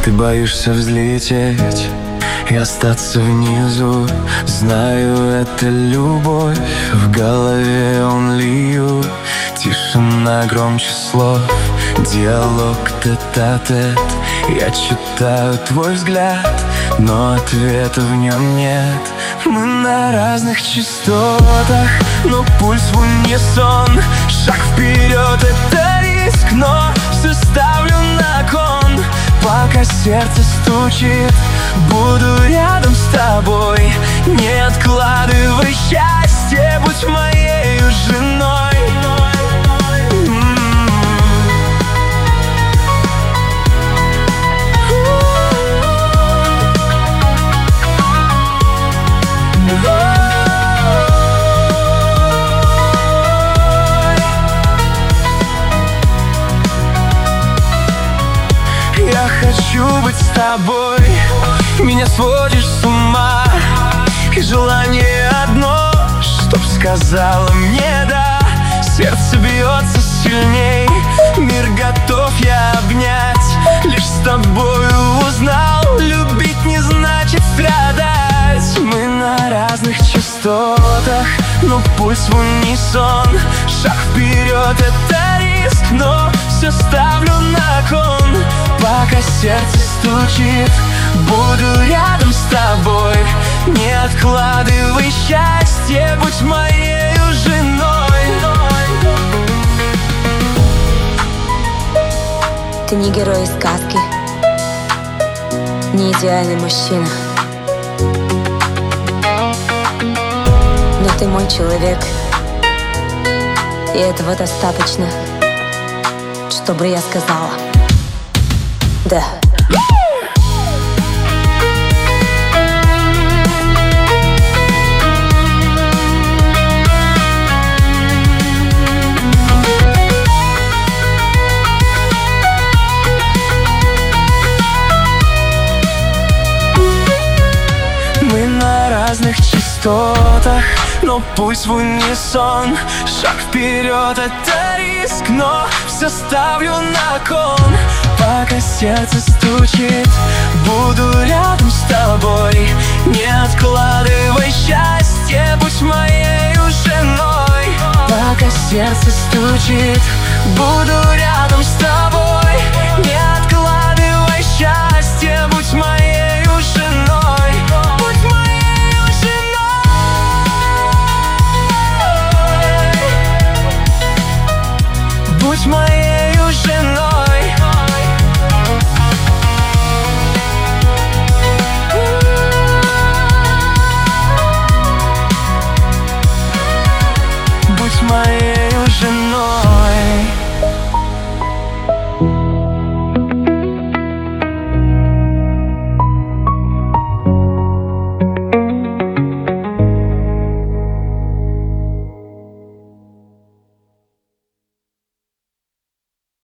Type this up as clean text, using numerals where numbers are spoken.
Ты боишься взлететь и остаться внизу. Знаю, это любовь, в голове он льют. Тишина громче слов, диалог тет-а-тет. Я читаю твой взгляд, но ответа в нем нет. Мы на разных частотах, но пульс в унисон. Шаг вперед — это риск, но все ставлю на кон. Пока сердце стучит, буду рядом с тобой. Не откладывай счастье, будь моей женой. Я хочу быть с тобой, меня сводишь с ума. И желание одно, чтоб сказала мне да. Сердце бьется сильней, мир готов я обнять. Лишь с тобою узнал, любить не значит страдать. Мы на разных частотах, но пульс в унисон. Шаг вперед — это риск, но все ставлю на кон. Пока сердце стучит, буду рядом с тобой. Не откладывай счастье, будь моей женой. Ты не герой из сказки, не идеальный мужчина, но ты мой человек, и этого достаточно, чтобы я сказала да. Мы на разных частотах, но пусть в унисон. Шаг вперед — это риск, но все ставлю на кон. Пока сердце стучит, буду рядом с тобой. Не откладывай счастье, будь моей женой. Пока сердце стучит, буду